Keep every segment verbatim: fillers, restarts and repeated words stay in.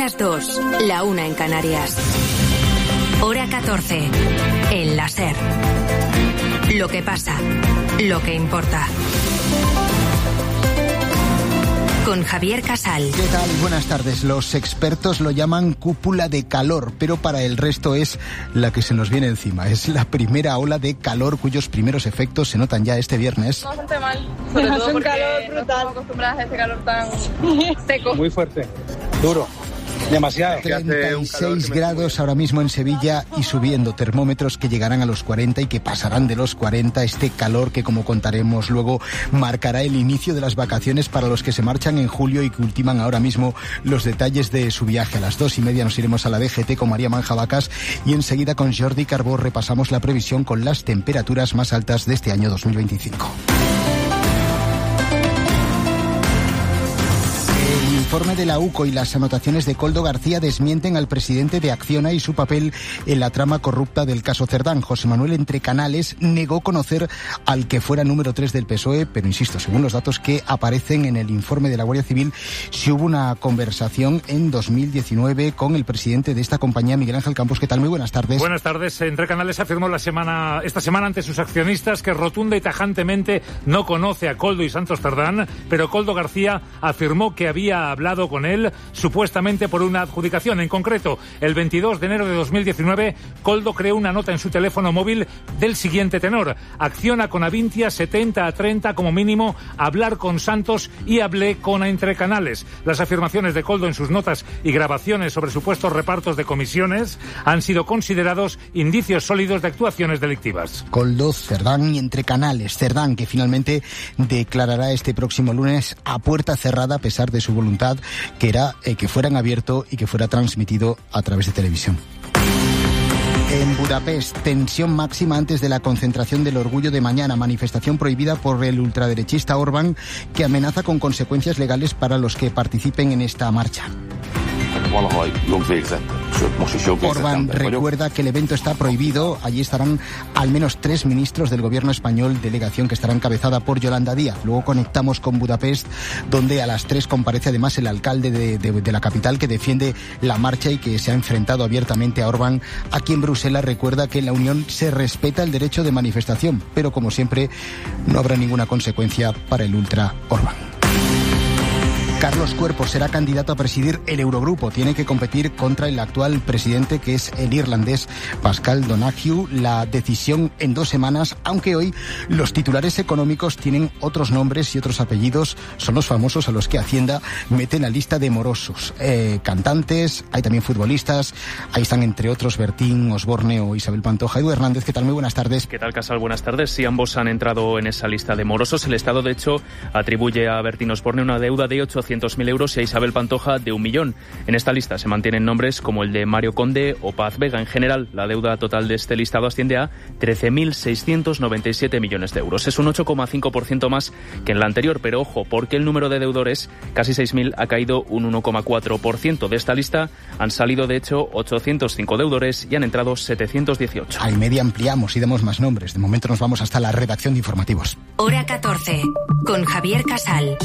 las dos, la una en Canarias. Hora catorce, en la SER. Lo que pasa, lo que importa. Con Javier Casal. ¿Qué tal? Buenas tardes. Los expertos lo llaman cúpula de calor, pero para el resto es la que se nos viene encima. Es la primera ola de calor cuyos primeros efectos se notan ya este viernes. Bastante mal, sobre todo porque calor brutal. No estamos acostumbradas a este calor tan seco. Muy fuerte, duro. Demasiado. treinta y seis grados ahora mismo en Sevilla y subiendo, termómetros que llegarán a los cuarenta y que pasarán de los cuarenta. Este calor que, como contaremos luego, marcará el inicio de las vacaciones para los que se marchan en julio y que ultiman ahora mismo los detalles de su viaje. A las dos y media nos iremos a la D G T con María Manjabacas y enseguida con Jordi Carbó repasamos la previsión con las temperaturas más altas de este año dos mil veinticinco. El informe de la U C O y las anotaciones de Koldo García desmienten al presidente de Acciona y su papel en la trama corrupta del caso Cerdán. José Manuel Entrecanales negó conocer al que fuera número tres del P S O E, pero insisto, según los datos que aparecen en el informe de la Guardia Civil, sí hubo una conversación en dos mil diecinueve con el presidente de esta compañía, Miguel Ángel Campos. ¿Qué tal? Muy buenas tardes. Buenas tardes. Entrecanales afirmó la semana, esta semana ante sus accionistas que rotunda y tajantemente no conoce a Koldo y Santos Cerdán, pero Koldo García afirmó que había hablado con él supuestamente por una adjudicación. En concreto, el veintidós de enero de dos mil diecinueve, Koldo creó una nota en su teléfono móvil del siguiente tenor: Acciona con Avintia setenta a treinta como mínimo, hablar con Santos y hablé con Entrecanales. Las afirmaciones de Koldo en sus notas y grabaciones sobre supuestos repartos de comisiones han sido considerados indicios sólidos de actuaciones delictivas. Koldo, Cerdán y Entrecanales. Cerdán, que finalmente declarará este próximo lunes a puerta cerrada a pesar de su voluntad, que era eh, que fuera en abierto y que fuera transmitido a través de televisión. En Budapest, tensión máxima antes de la concentración del orgullo de mañana, manifestación prohibida por el ultraderechista Orbán, que amenaza con consecuencias legales para los que participen en esta marcha. Orbán recuerda que el evento está prohibido. Allí estarán al menos tres ministros del gobierno español, delegación que estará encabezada por Yolanda Díaz. Luego conectamos con Budapest, donde a las tres comparece además el alcalde de, de, de la capital, que defiende la marcha y que se ha enfrentado abiertamente a Orbán. Aquí en Bruselas recuerda que en la Unión se respeta el derecho de manifestación, pero como siempre no habrá ninguna consecuencia para el ultra Orbán. Carlos Cuerpo será candidato a presidir el Eurogrupo. Tiene que competir contra el actual presidente, que es el irlandés Pascal Donoghue. La decisión en dos semanas, aunque hoy los titulares económicos tienen otros nombres y otros apellidos. Son los famosos a los que Hacienda mete en la lista de morosos. Eh, cantantes, hay también futbolistas. Ahí están, entre otros, Bertín Osborne o Isabel Pantoja. Edu Hernández, ¿qué tal? Muy buenas tardes. ¿Qué tal, Casal? Buenas tardes. Sí, ambos han entrado en esa lista de morosos. El Estado, de hecho, atribuye a Bertín Osborne una deuda de ochocientos mil euros y a Isabel Pantoja de un millón. En esta lista se mantienen nombres como el de Mario Conde o Paz Vega. En general, la deuda total de este listado asciende a trece mil seiscientos noventa y siete millones de euros. Es un ocho coma cinco por ciento más que en la anterior, pero ojo, porque el número de deudores, casi seis mil, ha caído un uno coma cuatro por ciento. De esta lista han salido, de hecho, ochocientos cinco deudores y han entrado setecientos dieciocho. Al media ampliamos y damos más nombres. De momento nos vamos hasta la redacción de informativos. Hora catorce, con Javier Casal.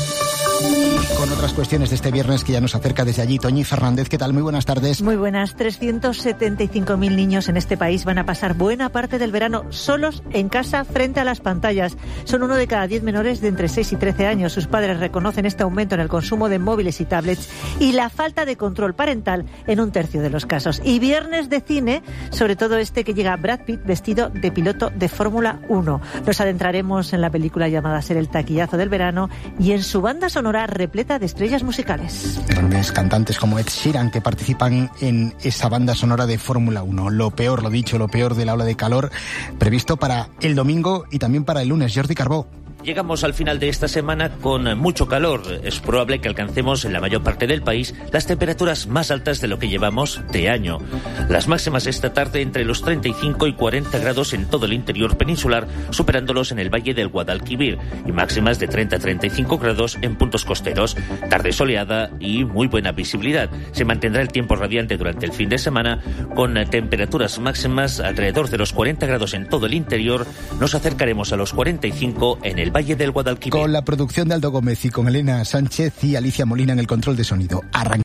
Con otras cuestiones de este viernes que ya nos acerca desde allí, Toñi Fernández, ¿qué tal? Muy buenas tardes. Muy buenas. trescientos setenta y cinco mil niños en este país van a pasar buena parte del verano solos en casa frente a las pantallas. Son uno de cada diez menores de entre seis y trece años. Sus padres reconocen este aumento en el consumo de móviles y tablets y la falta de control parental en un tercio de los casos. Y viernes de cine, sobre todo este que llega Brad Pitt vestido de piloto de Fórmula uno. Nos adentraremos en la película llamada a ser el taquillazo del verano y en su banda sonora repleta de estrellas musicales. Grandes cantantes como Ed Sheeran que participan en esa banda sonora de Fórmula uno. Lo peor, lo dicho, lo peor de la ola de calor previsto para el domingo y también para el lunes. Jordi Carbó. Llegamos al final de esta semana con mucho calor. Es probable que alcancemos en la mayor parte del país las temperaturas más altas de lo que llevamos de año. Las máximas esta tarde entre los treinta y cinco y cuarenta grados en todo el interior peninsular, superándolos en el valle del Guadalquivir, y máximas de treinta a treinta y cinco grados en puntos costeros. Tarde soleada y muy buena visibilidad. Se mantendrá el tiempo radiante durante el fin de semana, con temperaturas máximas alrededor de los cuarenta grados en todo el interior. Nos acercaremos a los cuarenta y cinco en el Valle del Guadalquivir. Con la producción de Aldo Gómez y con Elena Sánchez y Alicia Molina en el control de sonido. Arrancamos.